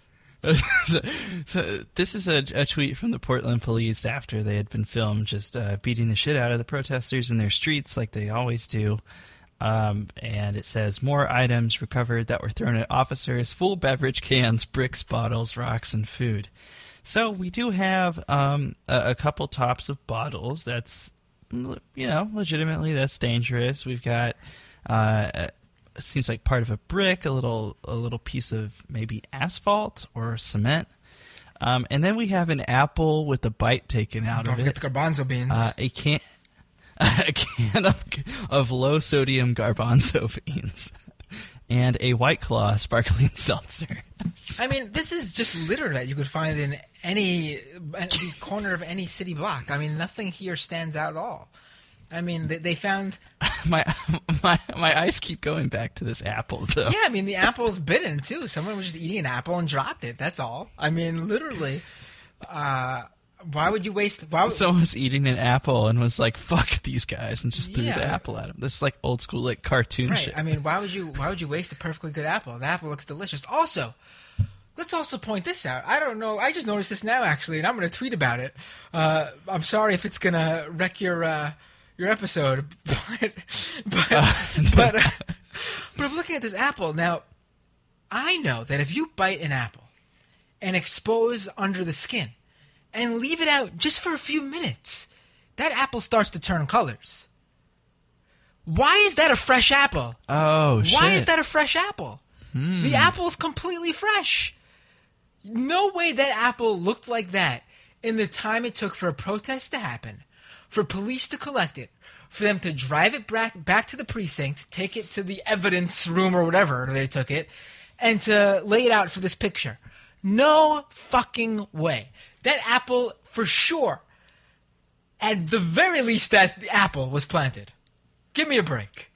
So this is a tweet from the Portland police after they had been filmed just beating the shit out of the protesters in their streets like they always do. And it says, more items recovered that were thrown at officers: full beverage cans, bricks, bottles, rocks, and food. So we do have a couple tops of bottles. That's, legitimately that's dangerous. We've got it seems like part of a brick, a little piece of maybe asphalt or cement. And then we have an apple with a bite taken out Don't of forget it. the garbanzo beans. A can of low-sodium garbanzo beans. And a White Claw sparkling seltzer. I mean, this is just litter that you could find in any corner of any city block. I mean, nothing here stands out at all. I mean, they found... My eyes keep going back to this apple, though. Yeah, I mean, the apple's bitten, too. Someone was just eating an apple and dropped it. That's all. I mean, literally. Why would you waste... Someone was eating an apple and was like, fuck these guys, and just threw the apple at him. This is like old school, like, cartoon right. shit. I mean, why would you waste a perfectly good apple? The apple looks delicious. Also, let's also point this out. I don't know. I just noticed this now, actually, and I'm going to tweet about it. I'm sorry if it's going to wreck your episode, but I'm looking at this apple. Now, I know that if you bite an apple and expose under the skin and leave it out just for a few minutes, that apple starts to turn colors. Why is that a fresh apple? Oh, shit. Why is that a fresh apple? The apple's completely fresh. No way that apple looked like that in the time it took for a protest to happen, for police to collect it, for them to drive it back to the precinct, take it to the evidence room or whatever they took it, and to lay it out for this picture. No fucking way. That apple, for sure, at the very least, that apple was planted. Give me a break.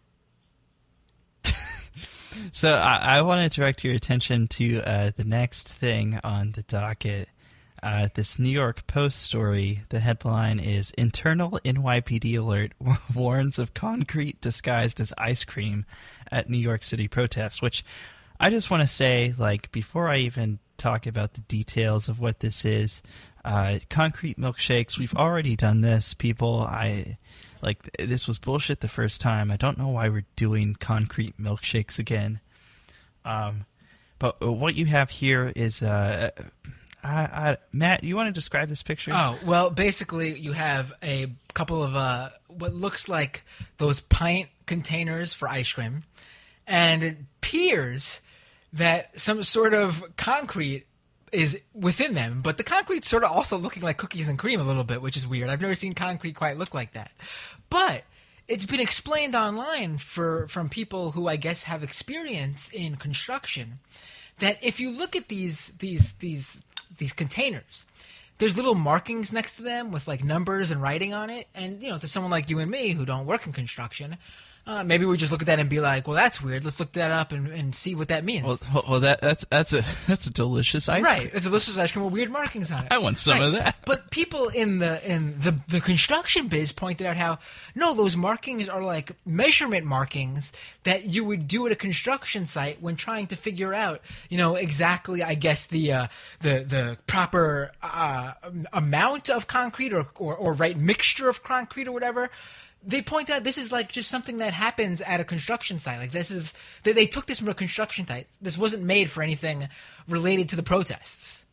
So I want to direct your attention to the next thing on the docket. This New York Post story. The headline is "Internal NYPD Alert Warns of Concrete Disguised as Ice Cream at New York City Protests," which I just want to say, like, before I even talk about the details of what this is, concrete milkshakes, we've already done this, people. This was bullshit the first time. I don't know why we're doing concrete milkshakes again. But what you have here is, Matt, you want to describe this picture? Oh, well, basically you have a couple of what looks like those pint containers for ice cream, and it appears that some sort of concrete is within them, but the concrete's sort of also looking like cookies and cream a little bit, which is weird. I've never seen concrete quite look like that. But it's been explained online from people who I guess have experience in construction that if you look at these containers, there's little markings next to them with like numbers and writing on it, and to someone like you and me who don't work in construction, maybe we just look at that and be like, well, that's weird. Let's look that up and see what that means. Well, that's a delicious ice cream. Right, it's a delicious ice cream with weird markings on it. I want some of that. But people in the construction biz pointed out how no, those markings are like measurement markings that you would do at a construction site when trying to figure out, exactly, I guess the proper amount of concrete or right mixture of concrete or whatever. They point out this is like just something that happens at a construction site. Like this is they took this from a construction site. This wasn't made for anything related to the protests.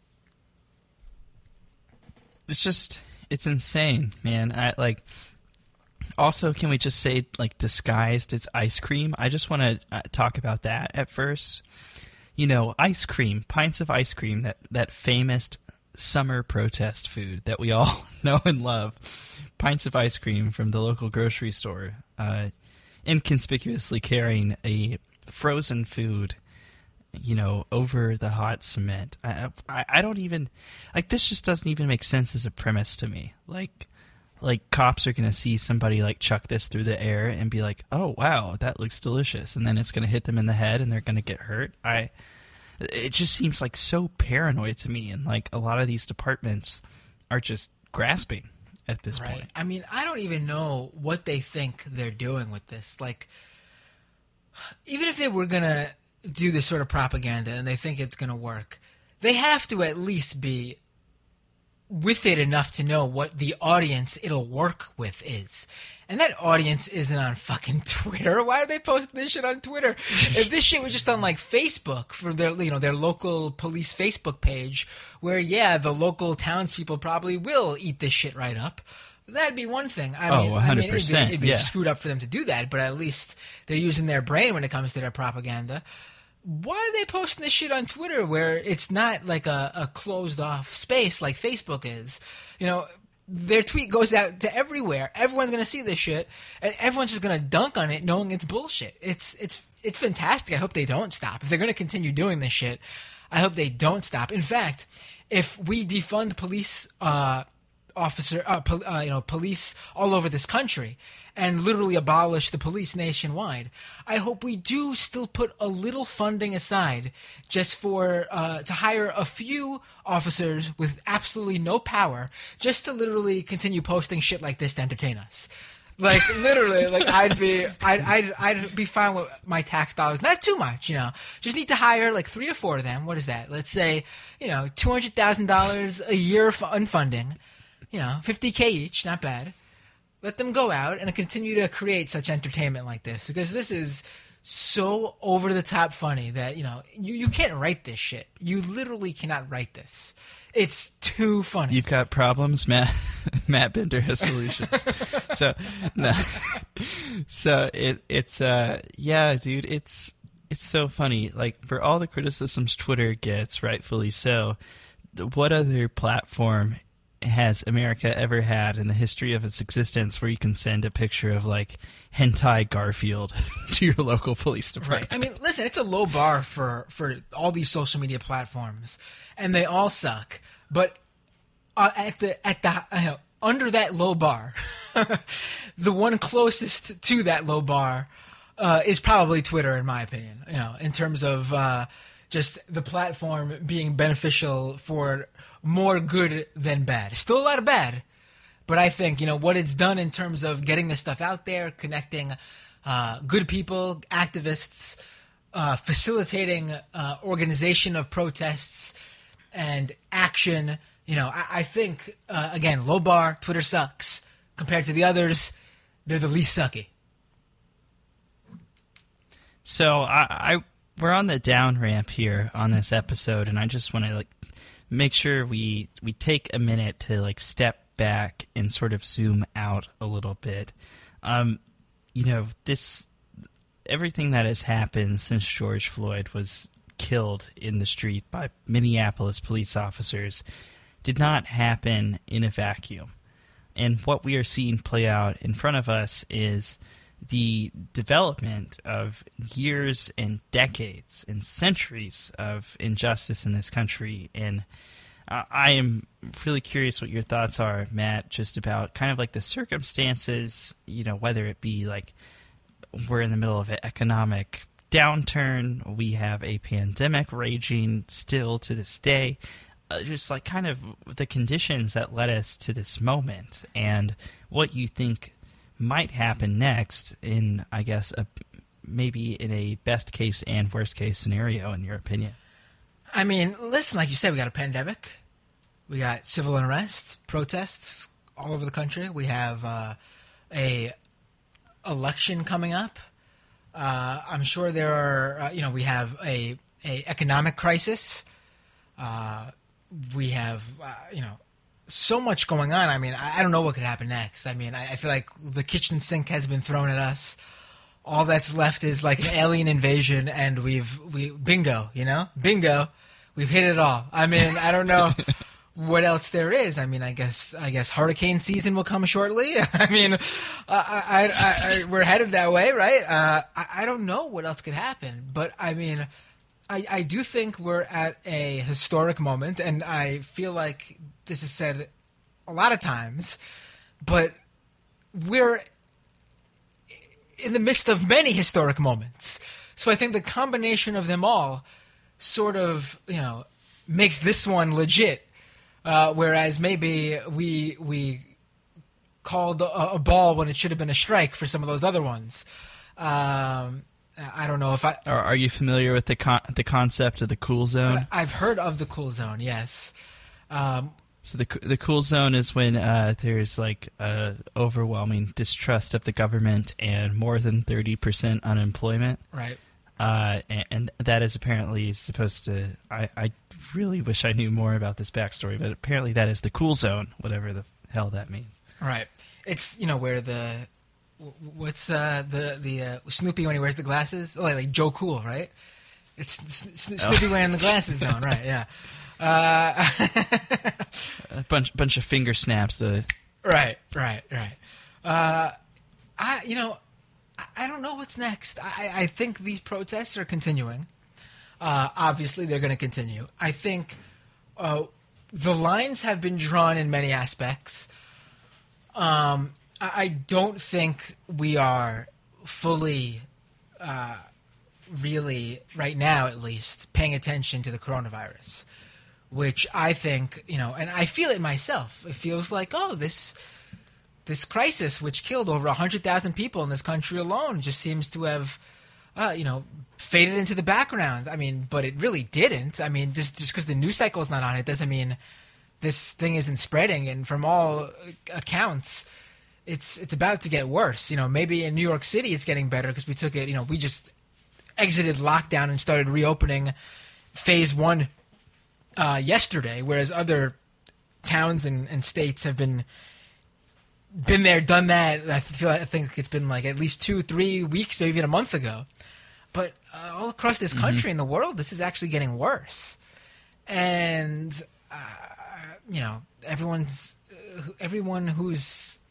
It's insane, man. Also, can we just say like disguised as ice cream? I just want to talk about that at first. Ice cream, pints of ice cream, that famous summer protest food that we all know and love. Pints of ice cream from the local grocery store, inconspicuously carrying a frozen food, over the hot cement. I don't even this just doesn't even make sense as a premise to me. Like cops are gonna see somebody like chuck this through the air and be like, oh wow, that looks delicious, and then it's gonna hit them in the head and they're gonna get hurt. It just seems like so paranoid to me, and like a lot of these departments are just grasping at this point. I mean, I don't even know what they think they're doing with this. Like, even if they were going to do this sort of propaganda and they think it's going to work, they have to at least be with it enough to know what the audience it'll work with is. And that audience isn't on fucking Twitter. Why are they posting this shit on Twitter? If this shit was just on like Facebook for their their local police Facebook page, where the local townspeople probably will eat this shit right up, that'd be one thing. 100%. It'd be screwed up for them to do that, but at least they're using their brain when it comes to their propaganda. why are they posting this shit on Twitter where it's not like a closed off space like Facebook is? You know, their tweet goes out to everywhere. Everyone's going to see this shit, and everyone's just going to dunk on it knowing it's bullshit. It's fantastic. I hope they don't stop. If they're going to continue doing this shit, I hope they don't stop. In fact, if we defund police police all over this country and literally abolish the police nationwide, I hope we do still put a little funding aside just for to hire a few officers with absolutely no power just to literally continue posting shit like this to entertain us. Like literally, like I'd be fine with my tax dollars. Not too much, you know. Just need to hire like 3 or 4 of them. What is that? Let's say, you know, $200,000 a year for unfunding. You know, $50K each, not bad. Let them go out and continue to create such entertainment like this, because this is so over the top funny that, you know, you can't write this shit. You literally cannot write this. It's too funny. You've got problems, Matt. Matt Bender has solutions. So no. So it's yeah, dude, it's so funny. Like, for all the criticisms Twitter gets, rightfully so, what other platform has America ever had in the history of its existence where you can send a picture of, like, hentai Garfield to your local police department? Right. I mean, listen, it's a low bar for all these social media platforms, and they all suck. But under that low bar, the one closest to that low bar is probably Twitter, in my opinion. You know, in terms of just the platform being beneficial for more good than bad. Still a lot of bad, but I think, you know, what it's done in terms of getting this stuff out there, connecting good people, activists, facilitating organization of protests and action. You know, I think, again, low bar, Twitter sucks. Compared to the others, they're the least sucky. So we're on the down ramp here on this episode, and I just want to, like, make sure we take a minute to, like, step back and sort of zoom out a little bit. You know, everything that has happened since George Floyd was killed in the street by Minneapolis police officers did not happen in a vacuum. And what we are seeing play out in front of us is the development of years and decades and centuries of injustice in this country. And I am really curious what your thoughts are, Matt, just about kind of like the circumstances, you know, whether it be like we're in the middle of an economic downturn, we have a pandemic raging still to this day, just like kind of the conditions that led us to this moment, and what you think might happen next in, I guess, maybe in a best case and worst case scenario, in your opinion. I mean, listen, like you said, we got a pandemic. We got civil unrest, protests all over the country. We have a election coming up. I'm sure there are, we have a economic crisis. We have, so much going on. I mean, I don't know what could happen next. I mean, I feel like the kitchen sink has been thrown at us. All that's left is like an alien invasion, and bingo, bingo. We've hit it all. I mean, I don't know what else there is. I mean, I guess hurricane season will come shortly. I mean, we're headed that way, right? I don't know what else could happen, but I mean, I do think we're at a historic moment, and I feel like this is said a lot of times, but we're in the midst of many historic moments. So I think the combination of them all sort of, makes this one legit, whereas maybe we called a ball when it should have been a strike for some of those other ones. I don't know if I... Are you familiar with the concept of the cool zone? I've heard of the cool zone, yes. So the cool zone is when there's like overwhelming distrust of the government and more than 30% unemployment. Right. And that is apparently supposed to... I really wish I knew more about this backstory, but apparently that is the cool zone, whatever the hell that means. Right. It's, where the... What's the Snoopy when he wears the glasses? Oh, like Joe Cool, right? It's Snoopy wearing the glasses zone, right? Yeah. A bunch of finger snaps. Right. I don't know what's next. I think these protests are continuing. Obviously, they're going to continue. I think the lines have been drawn in many aspects. I don't think we are fully, really, right now at least, paying attention to the coronavirus, which I think, and I feel it myself. It feels like, this crisis, which killed over 100,000 people in this country alone, just seems to have, faded into the background. I mean, but it really didn't. I mean, just because the news cycle is not on it doesn't mean this thing isn't spreading. And from all accounts, it's about to get worse. Maybe in New York City it's getting better because we took it. We just exited lockdown and started reopening phase 1 yesterday, whereas other towns and states have been there, done that. I think it's been like at least 2-3 weeks, maybe even a month ago. But all across this country and the world, this is actually getting worse. And everyone who's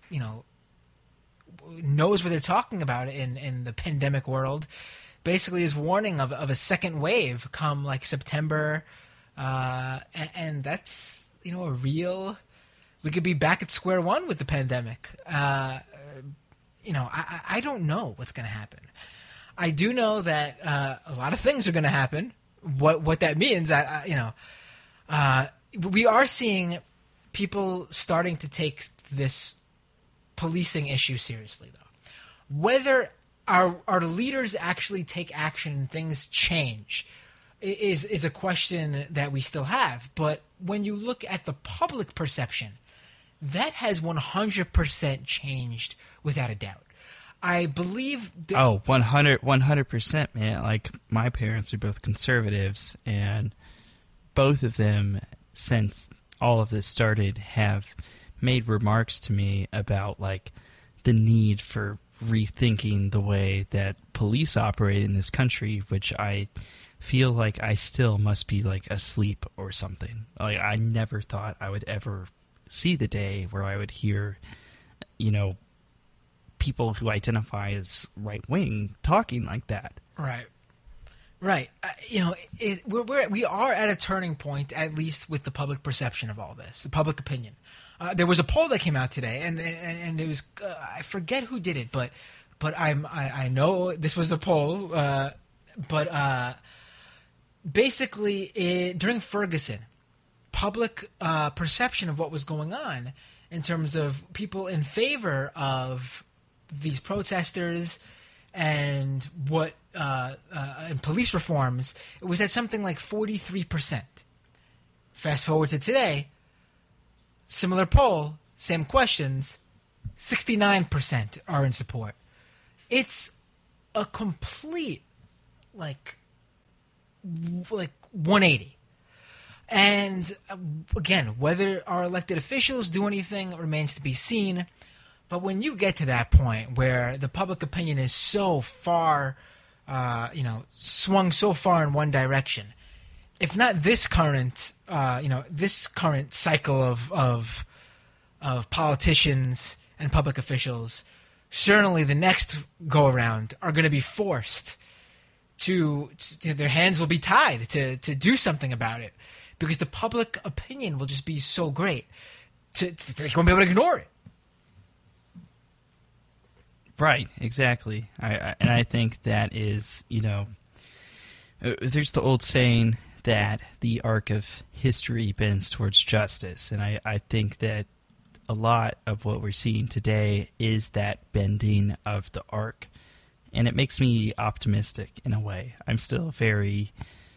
knows what they're talking about in the pandemic world basically is warning of a second wave come like September, and that's a real. We could be back at square one with the pandemic. I don't know what's going to happen. I do know that a lot of things are going to happen. What that means, we are seeing people starting to take this policing issue seriously, though. Whether our leaders actually take action and things change is a question that we still have. But when you look at the public perception, that has 100% changed without a doubt. I believe... 100%, man. Like, my parents are both conservatives, and both of them, since all of this started, have made remarks to me about, like, the need for rethinking the way that police operate in this country, which I feel like I still must be, like, asleep or something. Like, I never thought I would ever see the day where I would hear, people who identify as right-wing talking like that. Right. We are at a turning point, at least with the public perception of all this, the public opinion. There was a poll that came out today, and it was I forget who did it, but I know this was the poll. But basically, during Ferguson, public perception of what was going on in terms of people in favor of these protesters and and police reforms, it was at something like 43%. Fast forward to today, similar poll, same questions, 69% are in support. It's a complete, like 180. And again, whether our elected officials do anything remains to be seen. But when you get to that point where the public opinion is so far, swung so far in one direction, if not this current, this current cycle of politicians and public officials, certainly the next go around are going to be forced to their hands will be tied to do something about it, because the public opinion will just be so great, they won't be able to ignore it. Right, exactly. I think that is, there's the old saying that the arc of history bends towards justice, and I think that a lot of what we're seeing today is that bending of the arc, and it makes me optimistic in a way. I'm still very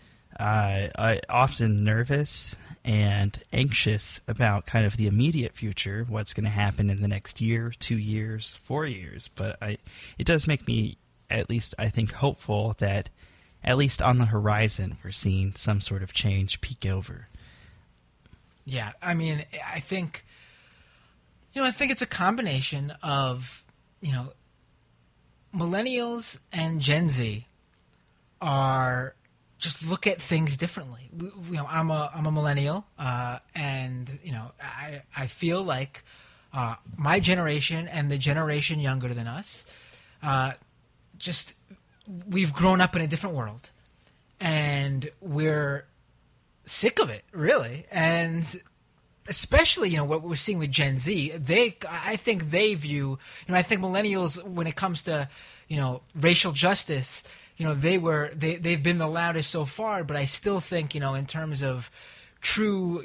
often nervous and anxious about kind of the immediate future, what's going to happen in the next year, 2 years, 4 years. But it does make me, at least I think, hopeful that at least on the horizon we're seeing some sort of change peek over. Yeah, I mean, I think it's a combination of, millennials and Gen Z are just look at things differently. I'm a millennial, and I feel like my generation and the generation younger than us, just we've grown up in a different world, and we're sick of it, really. And especially, what we're seeing with Gen Z, I think they view, I think millennials, when it comes to, racial justice, they've been the loudest so far, but I still think, in terms of true,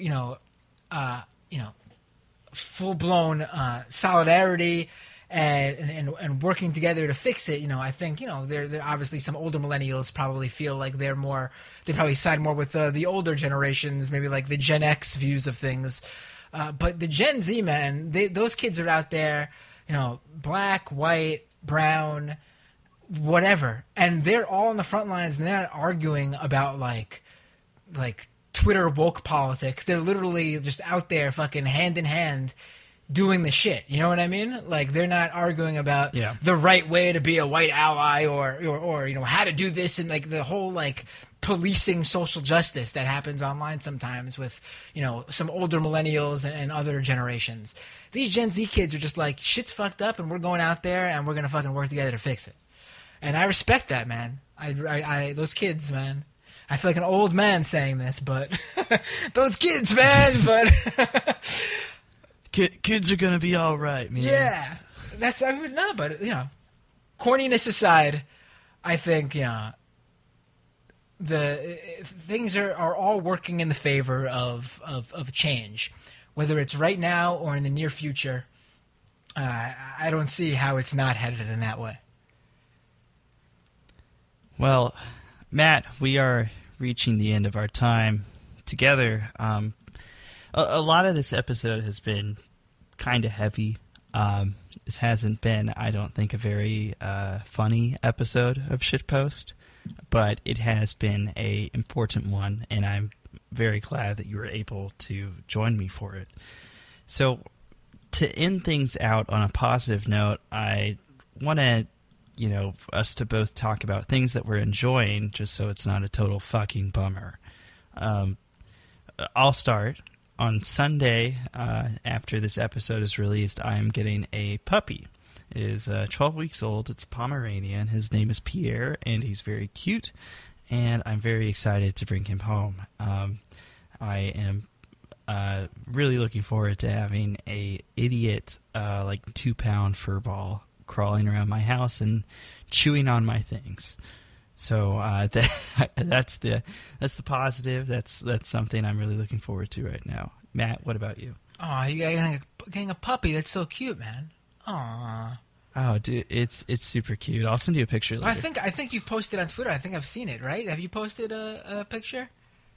full-blown solidarity and working together to fix it, I think, there obviously some older millennials probably feel like they probably side more with the older generations, maybe like the Gen X views of things. But the Gen Z, man, those kids are out there, black, white, brown, whatever, and they're all on the front lines, and they're not arguing about like Twitter woke politics. They're literally just out there fucking hand in hand doing the shit. You know what I mean? Like, they're not arguing about the right way to be a white ally or how to do this, and like the whole like policing social justice that happens online sometimes with some older millennials and other generations. These Gen Z kids are just like, shit's fucked up and we're going out there and we're gonna fucking work together to fix it. And I respect that, man. I those kids, man. I feel like an old man saying this, but those kids, man. But kids are gonna be all right, man. Yeah, but corniness aside, I think the things are all working in the favor of change, whether it's right now or in the near future. I don't see how it's not headed in that way. Well, Matt, we are reaching the end of our time together. A lot of this episode has been kind of heavy. This hasn't been, I don't think, a very funny episode of Shitpost, but it has been a important one, and I'm very glad that you were able to join me for it. So, to end things out on a positive note, I want to us to both talk about things that we're enjoying, just so it's not a total fucking bummer. I'll start. On Sunday, after this episode is released, I am getting a puppy. It is 12 weeks old. It's a Pomeranian. His name is Pierre, and he's very cute, and I'm very excited to bring him home. I am really looking forward to having a idiot, 2-pound fur ball crawling around my house and chewing on my things. So that's the positive. That's something I'm really looking forward to right now. Matt, what about you? Oh, you getting a puppy. That's so cute, man. Aw. Oh, dude, it's super cute. I'll send you a picture later. I think you've posted on Twitter. I think I've seen it, right? Have you posted a picture?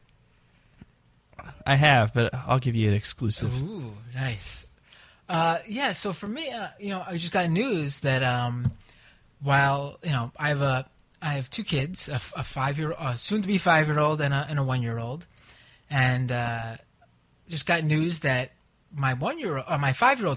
I have, but I'll give you an exclusive. Ooh, nice. Yeah, so for me, I just got news that while I have two kids, a 5-year, soon to be 5-year-old, and a 1-year-old, and just got news that my 5-year-old,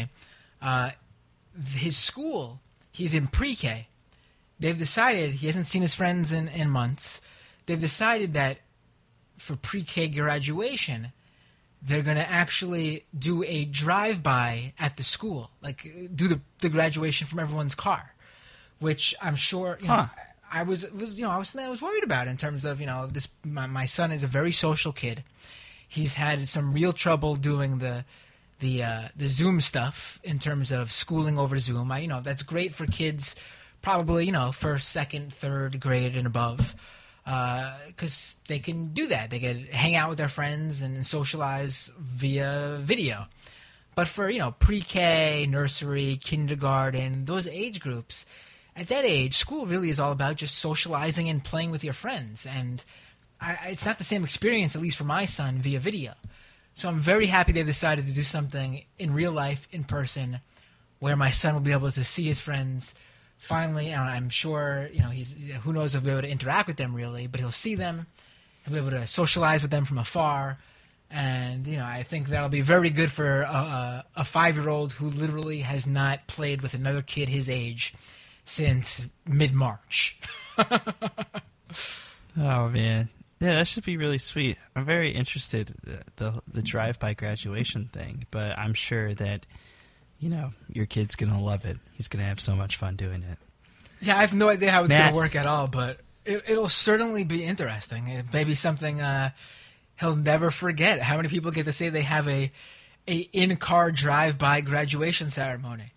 his school, he's in pre-K. They've decided, he hasn't seen his friends in months. They've decided that for pre-K graduation, they're going to actually do a drive-by at the school, like do the graduation from everyone's car, which I'm sure, I was worried about in terms of, my son is a very social kid. He's had some real trouble doing the Zoom stuff in terms of schooling over Zoom. That's great for kids, probably, first, second, third grade and above, because they can do that. They can hang out with their friends and socialize via video. But for, pre-K, nursery, kindergarten, those age groups, at that age, school really is all about just socializing and playing with your friends. And it's not the same experience, at least for my son, via video. So I'm very happy they decided to do something in real life, in person, where my son will be able to see his friends finally. And I'm sure, who knows if he'll be able to interact with them really, but he'll see them. He'll be able to socialize with them from afar. And, I think that'll be very good for a 5-year-old who literally has not played with another kid his age since mid-March. Oh man, yeah, that should be really sweet. I'm very interested the drive-by graduation thing, but I'm sure that your kid's gonna love it. He's gonna have so much fun doing it. Yeah, I have no idea how it's going to work at all, but it'll certainly be interesting. It may be something he'll never forget. How many people get to say they have a in-car drive-by graduation ceremony?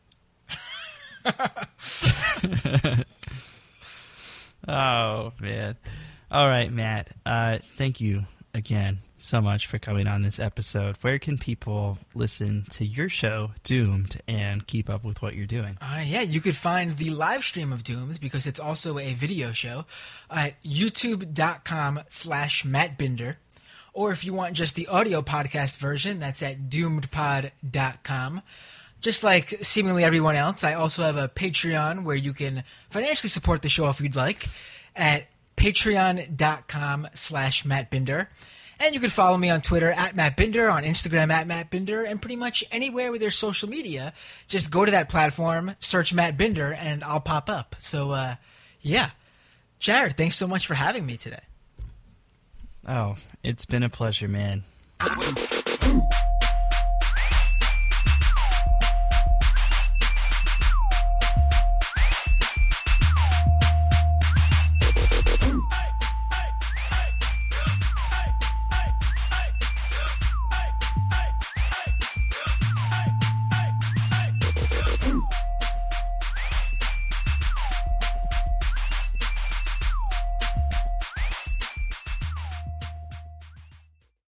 Oh, man. All right, Matt. Thank you again so much for coming on this episode. Where can people listen to your show, Doomed, and keep up with what you're doing? Yeah, you could find the live stream of Doomed, because it's also a video show, at youtube.com/MattBinder. Or if you want just the audio podcast version, that's at doomedpod.com. Just like seemingly everyone else, I also have a Patreon where you can financially support the show if you'd like, at patreon.com/MattBinder. And you can follow me on Twitter at Matt Binder, on Instagram at Matt Binder, and pretty much anywhere with your social media. Just go to that platform, search Matt Binder, and I'll pop up. So, yeah. Jared, thanks so much for having me today. Oh, it's been a pleasure, man.